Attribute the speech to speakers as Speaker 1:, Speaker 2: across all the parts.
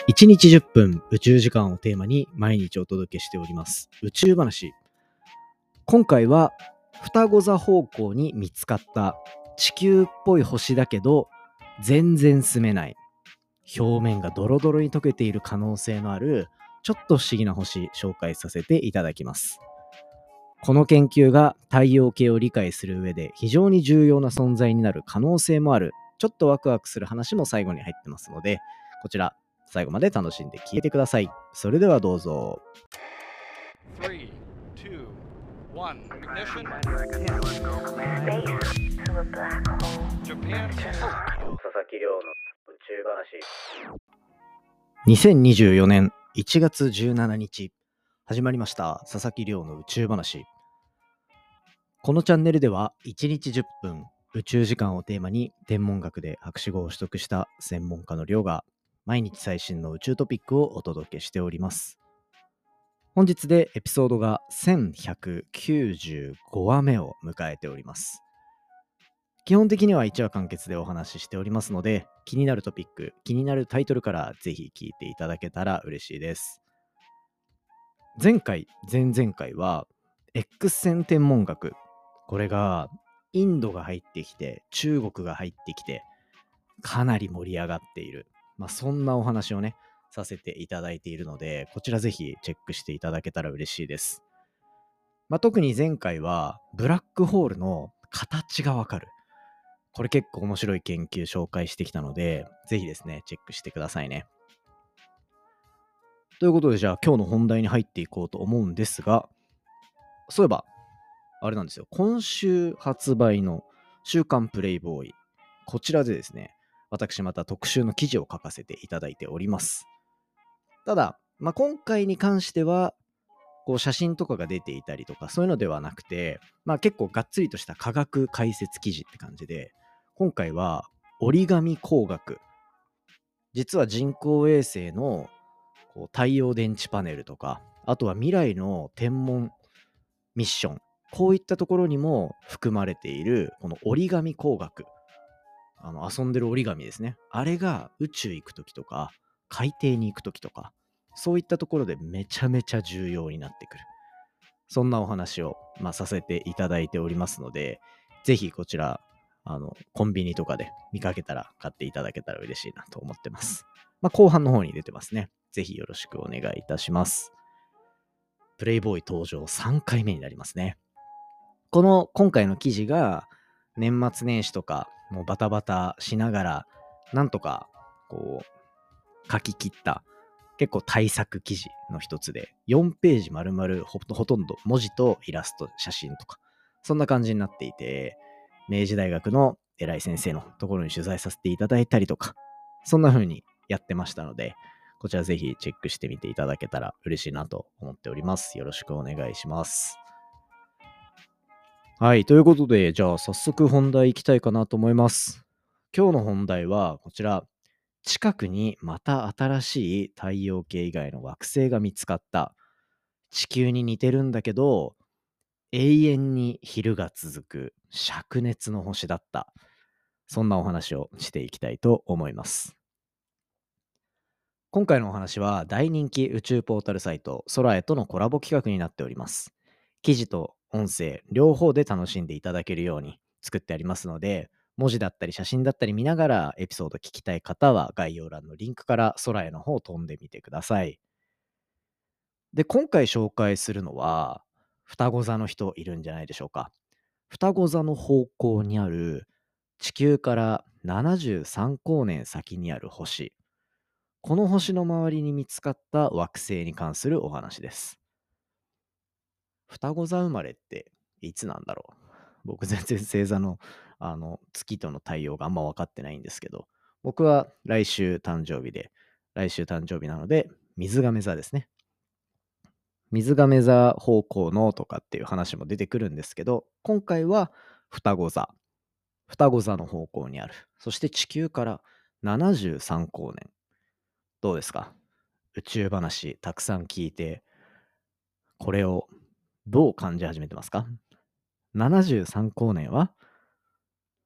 Speaker 1: 1日10分宇宙時間をテーマに毎日お届けしております宇宙話。今回は双子座方向に見つかった地球っぽい星だけど全然住めない、表面がドロドロに溶けている可能性のあるちょっと不思議な星紹介させていただきます。この研究が太陽系を理解する上で非常に重要な存在になる可能性もある、ちょっとワクワクする話も最後に入ってますので、こちら最後まで楽しんで聞いてください。それではどうぞ。
Speaker 2: 3, 2, 1, ignition. Japan.
Speaker 1: 佐々木亮の宇宙話。2024年1月17日始まりました佐々木亮の宇宙話。このチャンネルでは1日10分宇宙時間をテーマに天文学で博士号を取得した専門家の亮が毎日最新の宇宙トピックをお届けしております。本日でエピソードが1195話目を迎えております。基本的には1話完結でお話ししておりますので、気になるトピック、気になるタイトルからぜひ聞いていただけたら嬉しいです。前回、前々回は X 線天文学、これがインドが入ってきて中国が入ってきてかなり盛り上がっている、そんなお話をねさせていただいているので、こちらぜひチェックしていただけたら嬉しいです。特に前回はブラックホールの形がわかる、これ結構面白い研究紹介してきたので、ぜひですねチェックしてくださいね。ということで、じゃあ今日の本題に入っていこうと思うんですが、そういえばあれなんですよ、今週発売の週刊プレイボーイ、こちらでですね、私また特集の記事を書かせていただいております。ただ、今回に関してはこう写真とかが出ていたりとかそういうのではなくて、結構がっつりとした科学解説記事って感じで、今回は折り紙工学、実は人工衛星のこう太陽電池パネルとか、あとは未来の天文ミッション、こういったところにも含まれているこの折り紙工学、遊んでる折り紙ですね、あれが宇宙行くときとか海底に行くときとか、そういったところでめちゃめちゃ重要になってくる、そんなお話を、させていただいておりますので、ぜひこちらコンビニとかで見かけたら買っていただけたら嬉しいなと思ってます。後半の方に出てますね。ぜひよろしくお願いいたします。プレイボーイ登場3回目になりますね。今回の記事が年末年始とかもうバタバタしながらなんとかこう書き切った結構対策記事の一つで、4ページ丸々 ほとんど文字とイラスト、写真とかそんな感じになっていて、明治大学の偉い先生のところに取材させていただいたりとか、そんな風にやってましたので、こちらぜひチェックしてみていただけたら嬉しいなと思っております。よろしくお願いします。はい、ということで、じゃあ早速本題いきたいかなと思います。今日の本題はこちら、近くにまた新しい太陽系以外の惑星が見つかった。地球に似てるんだけど、永遠に昼が続く灼熱の星だった。そんなお話をしていきたいと思います。今回のお話は大人気宇宙ポータルサイト空へとのコラボ企画になっております。記事と音声両方で楽しんでいただけるように作ってありますので、文字だったり写真だったり見ながらエピソード聞きたい方は概要欄のリンクから空への方を飛んでみてください。で、今回紹介するのは双子座の人いるんじゃないでしょうか。双子座の方向にある地球から73光年先にある星、この星の周りに見つかった惑星に関するお話です。双子座生まれっていつなんだろう。僕全然星座の月との対応があんま分かってないんですけど、僕は来週誕生日なので水亀座ですね。水亀座方向のとかっていう話も出てくるんですけど、今回は双子座の方向にある、そして地球から73光年。どうですか？宇宙話たくさん聞いて、これをどう感じ始めてますか？ 73 光年は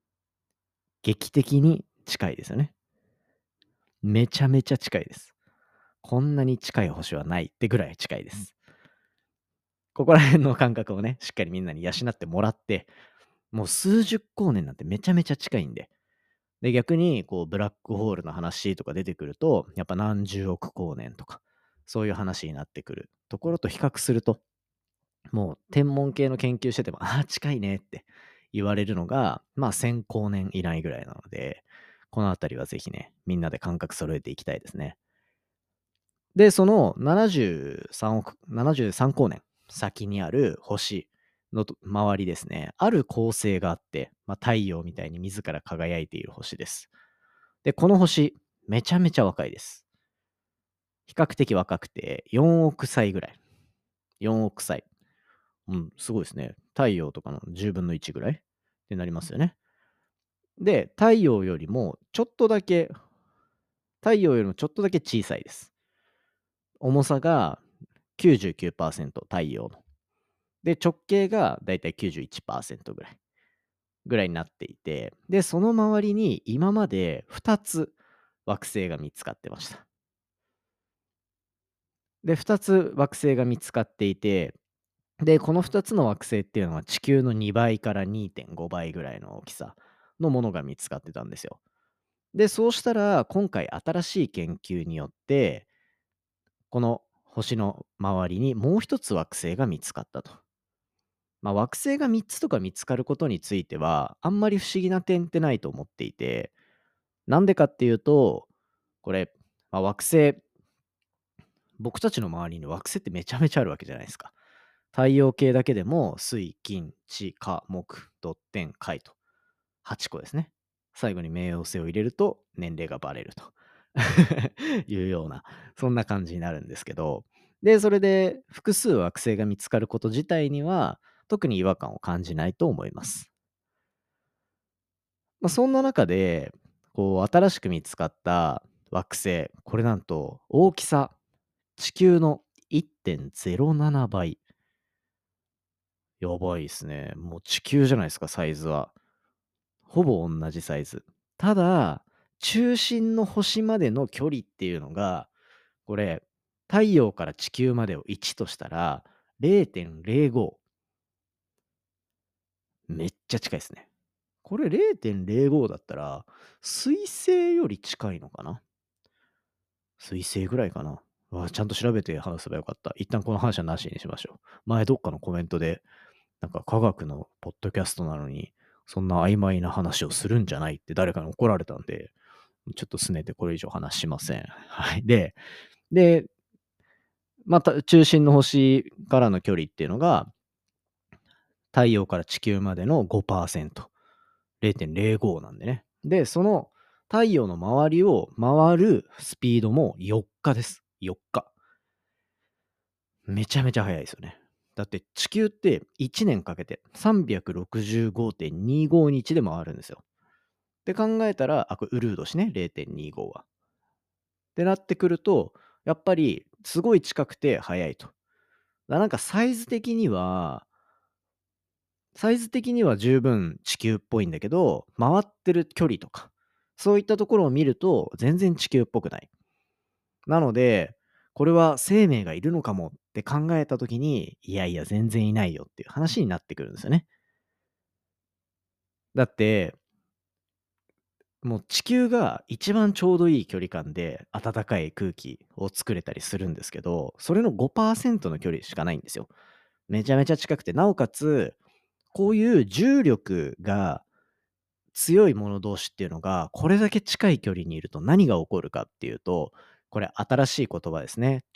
Speaker 1: 劇的に近いですよね。めちゃめちゃ近いです。 こんなに近い星はないってぐらい近いです。ここら辺の感覚をね、しっかりみんなに養ってもらって、もう数十光年なんてめちゃめちゃ近いんで。で、逆に、こう、ブラックホールの話とか出てくると、やっぱ何十億光年とか、そういう話になってくるところと比較すると、もう天文系の研究してても、ああ、近いねって言われるのが、まあ1000光年以内ぐらいなので、このあたりはぜひね、みんなで感覚揃えていきたいですね。で、その73光年先にある星の周りですね、ある恒星があって、まあ、太陽みたいに自ら輝いている星です。で、この星、めちゃめちゃ若いです。比較的若くて、4億歳ぐらい。4億歳。うん、すごいですね。太陽とかの10分の1ぐらいってなりますよね。で、太陽よりもちょっとだけ小さいです。重さが99%太陽の。で、直径がだいたい91%ぐらいになっていて、で、その周りに今まで2つ惑星が見つかってました。で、2つ惑星が見つかっていて、で、この2つの惑星っていうのは地球の2倍から2.5倍ぐらいの大きさのものが見つかってたんですよ。で、そうしたら今回新しい研究によって、この星の周りにもう一つ惑星が見つかったと。まあ、惑星が3つとか見つかることについては、あんまり不思議な点ってないと思っていて、なんでかっていうと、これ、まあ、僕たちの周りに惑星ってめちゃめちゃあるわけじゃないですか。太陽系だけでも水、金、地、火、木、土、天、海と8個ですね。最後に冥王星を入れると年齢がバレるというような、そんな感じになるんですけど、で、それで複数惑星が見つかること自体には特に違和感を感じないと思います。まあ、そんな中で、こう新しく見つかった惑星、これなんと大きさ、地球の1.07倍。やばいですね。もう地球じゃないですか、サイズは。ほぼ同じサイズ。ただ、中心の星までの距離っていうのが、これ、太陽から地球までを1としたら、0.05。めっちゃ近いですね。これ0.05だったら、水星より近いのかな。水星ぐらいかな。ちゃんと調べて話せばよかった。一旦この話はなしにしましょう。前どっかのコメントで、なんか科学のポッドキャストなのに、そんな曖昧な話をするんじゃないって誰かに怒られたんで、ちょっと拗ねてこれ以上話しません。はい。で、また中心の星からの距離っていうのが、太陽から地球までの5%。0.05なんでね。で、その太陽の周りを回るスピードも4日です。4日。めちゃめちゃ速いですよね。だって地球って1年かけて365.25日で回るんですよ。って考えたら、これウルード氏ね、0.25は。ってなってくると、やっぱりすごい近くて速いと。なんかサイズ的には十分地球っぽいんだけど、回ってる距離とか、そういったところを見ると全然地球っぽくない。なので、これは生命がいるのかもって考えたときに、いやいや全然いないよっていう話になってくるんですよね。だって、もう地球が一番ちょうどいい距離感で暖かい空気を作れたりするんですけど、それの5%の距離しかないんですよ。めちゃめちゃ近くて、なおかつ、こういう重力が強い者同士っていうのが、これだけ近い距離にいると何が起こるかっていうと、これ新しい言葉ですね。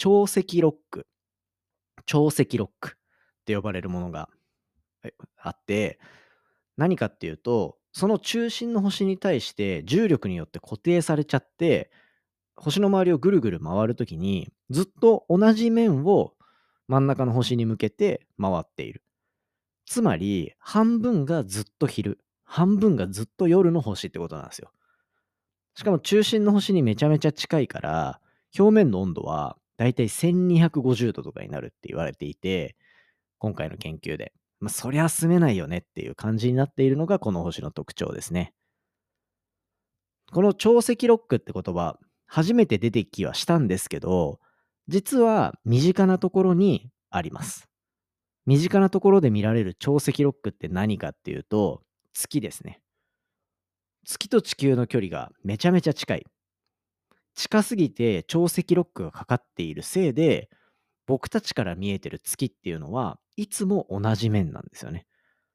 Speaker 1: 潮汐ロックって呼ばれるものがあって、何かっていうと、その中心の星に対して重力によって固定されちゃって、星の周りをぐるぐる回るときに、ずっと同じ面を真ん中の星に向けて回っている。つまり、半分がずっと昼、半分がずっと夜の星ってことなんですよ。しかも中心の星にめちゃめちゃ近いから、表面の温度はだいたい1250度とかになるって言われていて、今回の研究で。そりゃ住めないよねっていう感じになっているのがこの星の特徴ですね。この潮汐ロックって言葉、 初めて出てきはしたんですけど、実は身近なところにあります。身近なところで見られる超赤ロックって何かっていうと、月ですね。月と地球の距離がめちゃめちゃ近い。近すぎて超赤ロックがかかっているせいで、僕たちから見えてる月っていうのはいつも同じ面なんですよね。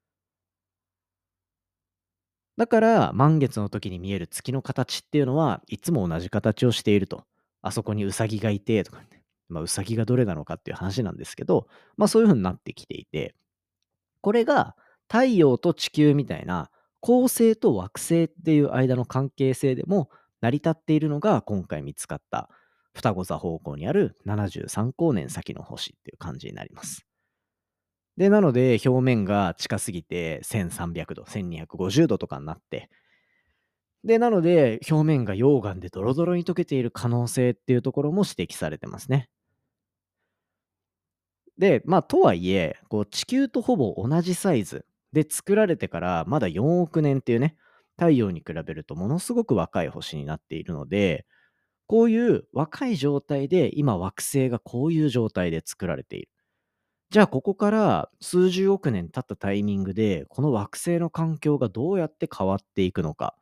Speaker 1: だから満月の時に見える月の形っていうのはいつも同じ形をしていると。あそこにウサギがいてとかね。ウサギがどれなのかっていう話なんですけど、そういう風になってきていて、これが太陽と地球みたいな恒星と惑星っていう間の関係性でも成り立っているのが今回見つかった双子座方向にある73光年先の星っていう感じになります。で、なので表面が近すぎて1300度、1250度とかになって、で、なので表面が溶岩でドロドロに溶けている可能性っていうところも指摘されてますね。で、とはいえ、地球とほぼ同じサイズで作られてからまだ4億年っていうね、太陽に比べるとものすごく若い星になっているので、こういう若い状態で今惑星がこういう状態で作られている。じゃあここから数十億年経ったタイミングで、この惑星の環境がどうやって変わっていくのか。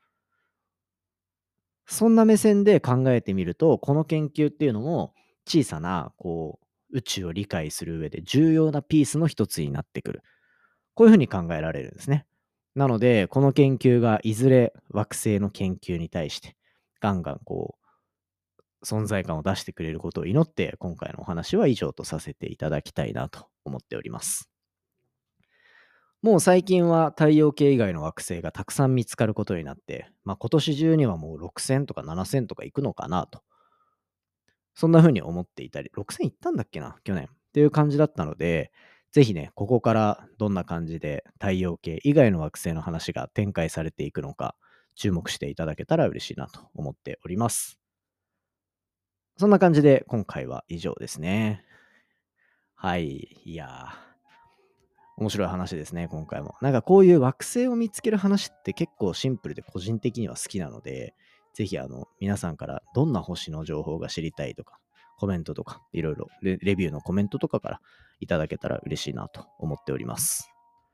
Speaker 1: そんな目線で考えてみると、この研究っていうのも小さな宇宙を理解する上で重要なピースの一つになってくる。こういうふうに考えられるんですね。なので、この研究がいずれ惑星の研究に対してガンガン存在感を出してくれることを祈って、今回のお話は以上とさせていただきたいなと思っております。もう最近は太陽系以外の惑星がたくさん見つかることになって、今年中にはもう6000とか7000とか行くのかなと。そんな風に思っていたり、6000行ったんだっけな、去年。っていう感じだったので、ぜひね、ここからどんな感じで太陽系以外の惑星の話が展開されていくのか、注目していただけたら嬉しいなと思っております。そんな感じで今回は以上ですね。はい。いやー。面白い話ですね、今回も。なんかこういう惑星を見つける話って結構シンプルで個人的には好きなので、ぜひ皆さんからどんな星の情報が知りたいとか、コメントとか、いろいろレビューのコメントとかからいただけたら嬉しいなと思っております。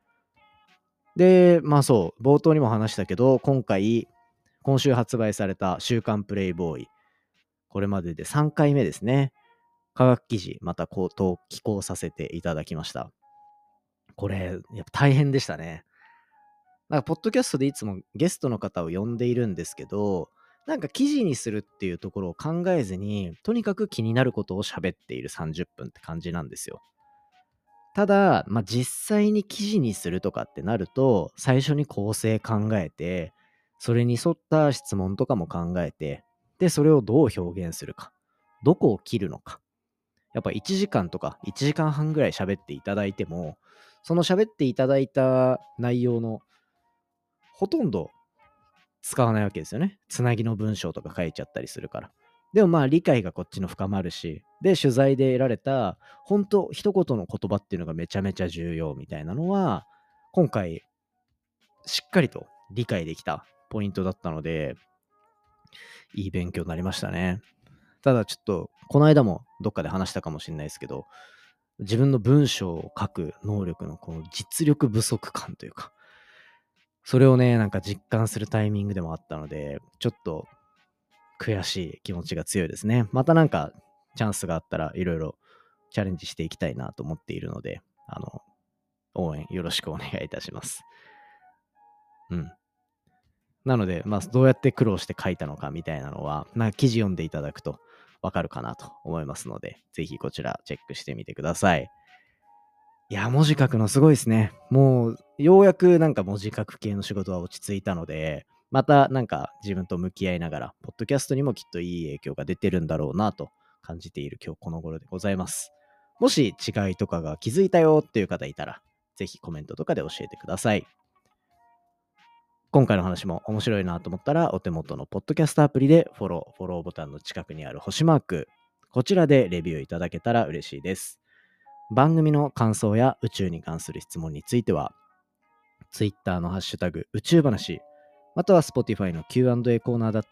Speaker 1: で、そう、冒頭にも話したけど、今週発売された週刊プレイボーイ、これまでで3回目ですね。科学記事、また寄稿させていただきました。これ、やっぱ大変でしたね。なんか、ポッドキャストでいつもゲストの方を呼んでいるんですけど、なんか記事にするっていうところを考えずに、とにかく気になることを喋っている30分って感じなんですよ。ただ、実際に記事にするとかってなると、最初に構成考えて、それに沿った質問とかも考えて、で、それをどう表現するか、どこを切るのか。やっぱ1時間とか1時間半ぐらい喋っていただいても、その喋っていただいた内容のほとんど使わないわけですよね。つなぎの文章とか書いちゃったりするから。でも理解がこっちの深まるし、で、取材で得られた、本当一言の言葉っていうのがめちゃめちゃ重要みたいなのは、今回、しっかりと理解できたポイントだったので、いい勉強になりましたね。ただちょっと、この間もどっかで話したかもしれないですけど、自分の文章を書く能力のこの実力不足感というか、それをね、なんか実感するタイミングでもあったので、ちょっと悔しい気持ちが強いですね。またなんかチャンスがあったらいろいろチャレンジしていきたいなと思っているので、応援よろしくお願いいたします。うん。なので、どうやって苦労して書いたのかみたいなのは、なんか記事読んでいただくとわかるかなと思いますので、ぜひこちらチェックしてみてください。いや、文字書くのすごいですね。もう、ようやくなんか文字書く系の仕事は落ち着いたので、またなんか自分と向き合いながら、ポッドキャストにもきっといい影響が出てるんだろうなと感じている今日この頃でございます。もし違いとかが気づいたよっていう方いたら、ぜひコメントとかで教えてください。今回の話も面白いなと思ったら、お手元のポッドキャストアプリでフォローボタンの近くにある星マーク、こちらでレビューいただけたら嬉しいです。番組の感想や宇宙に関する質問については、Twitter のハッシュタグ宇宙話、または Spotify の Q&A コーナーだったり、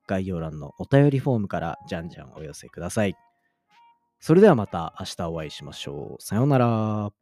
Speaker 1: 概要欄のお便りフォームからじゃんじゃんお寄せください。それではまた明日お会いしましょう。さようなら。